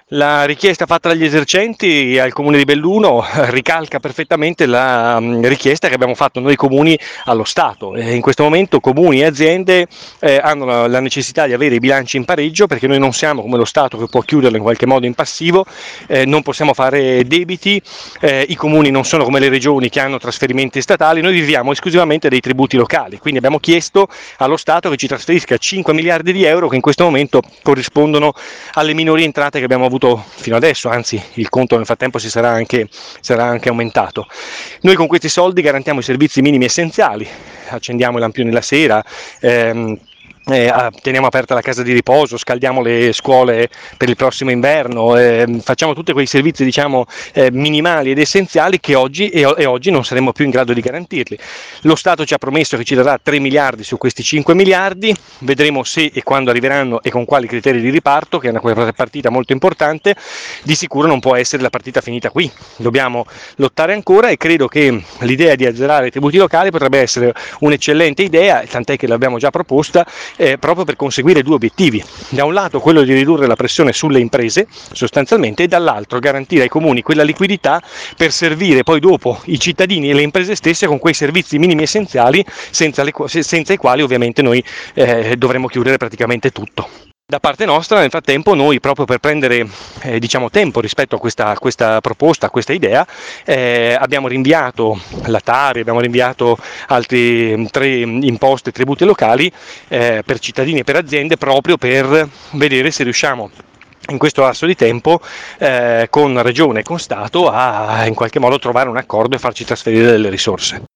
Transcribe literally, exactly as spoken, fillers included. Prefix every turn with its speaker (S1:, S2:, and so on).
S1: La richiesta fatta dagli esercenti al Comune di Belluno ricalca perfettamente la mh, richiesta che abbiamo fatto noi comuni allo Stato. Eh, in questo momento comuni e aziende eh, hanno la, la necessità di avere i bilanci in pareggio, perché noi non siamo come lo Stato che può chiuderlo in qualche modo in passivo, eh, non possiamo fare debiti, eh, i comuni non sono come le regioni che hanno trasferimenti statali, noi viviamo esclusivamente dei tributi locali, quindi abbiamo chiesto allo Stato che ci trasferisca cinque miliardi di euro che in questo momento corrispondono alle minori entrate che abbiamo avuto fino adesso, anzi il conto nel frattempo si sarà anche, sarà anche aumentato. Noi con questi soldi garantiamo i servizi minimi essenziali, accendiamo i lampioni la sera, ehm, Eh, teniamo aperta la casa di riposo, scaldiamo le scuole per il prossimo inverno, eh, facciamo tutti quei servizi diciamo eh, minimali ed essenziali che oggi e, e oggi non saremo più in grado di garantirli. Lo Stato ci ha promesso che ci darà tre miliardi su questi cinque miliardi, vedremo se e quando arriveranno e con quali criteri di riparto, che è una partita molto importante. Di sicuro non può essere la partita finita qui, dobbiamo lottare ancora e credo che l'idea di azzerare i tributi locali potrebbe essere un'eccellente idea, tant'è che l'abbiamo già proposta, Eh, proprio per conseguire due obiettivi: da un lato quello di ridurre la pressione sulle imprese sostanzialmente, e dall'altro garantire ai comuni quella liquidità per servire poi dopo i cittadini e le imprese stesse con quei servizi minimi essenziali senza, le, senza i quali ovviamente noi eh, dovremmo chiudere praticamente tutto. Da parte nostra, nel frattempo, noi proprio per prendere eh, diciamo, tempo rispetto a questa, a questa proposta, a questa idea, eh, abbiamo rinviato la Tari, abbiamo rinviato altri tre imposte e tributi locali eh, per cittadini e per aziende, proprio per vedere se riusciamo in questo lasso di tempo eh, con Regione e con Stato a in qualche modo trovare un accordo e farci trasferire delle risorse.